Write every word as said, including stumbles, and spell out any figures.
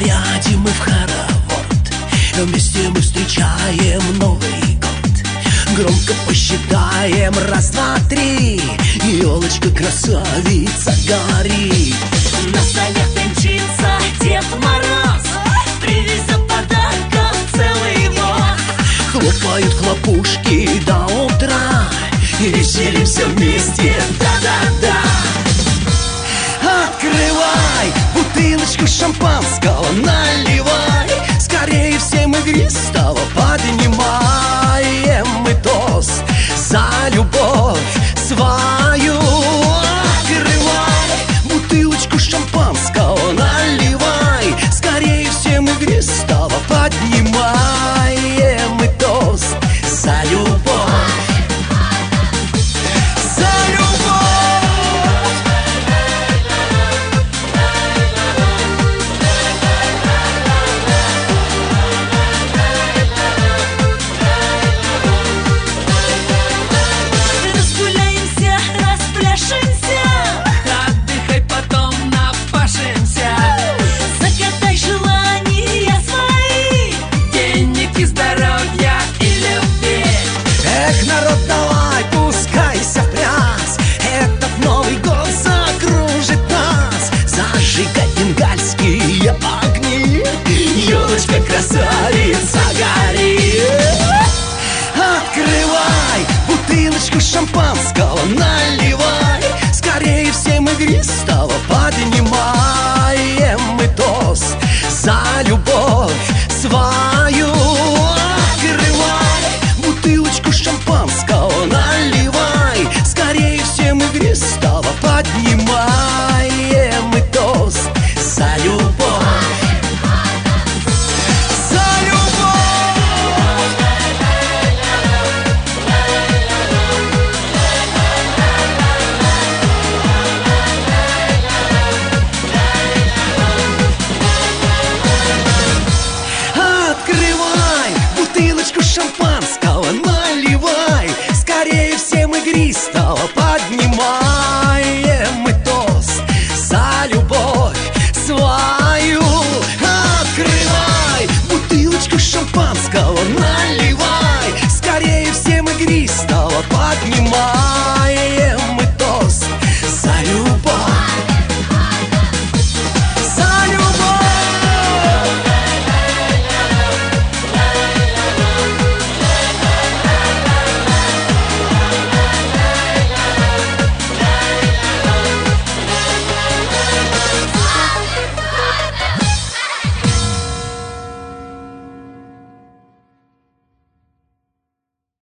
наряде мы в хоровод, вместе мы встречаем Новый год. Громко посчитаем: раз, два, три, елочка красавица горит. На санях мчится Дед Мороз, привезет подарков целый воз. Хлопают хлопушки до утра, и веселимся вместе, да-да-да. Открывай бутылочку шампанского, наливай, скорее всем игристого поднимаем мы тост за любовь свою. Открывай бутылочку шампанского, наливай, скорее всем игристого поднимаем мы тост за любовь. Бенгальские огни, елочка красавица горит. Открывай бутылочку шампанского, наливай, скорее всем игристого поднимаем мы тост за любовь свою. Открывай бутылочку шампанского, наливай, скорее всем игристого поднимаем мы тост за любовь. За любовь. Открывай бутылочку шампанского, наливай, скорее всем игристого поднимаем мы тост за любовь свою. Открывай бутылочку шампанского, наливай, скорее всем игристого поднимаем